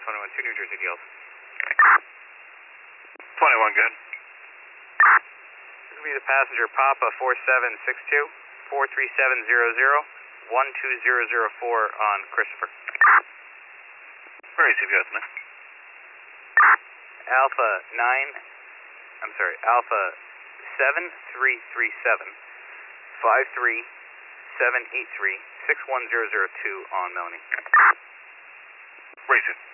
21 2 New Jersey Deals. 21, good. This will be the passenger Papa 4762 43700 12004 on Christopher. Where is he, man? Alpha 7337 53783 61002 on Melanie. Where is it?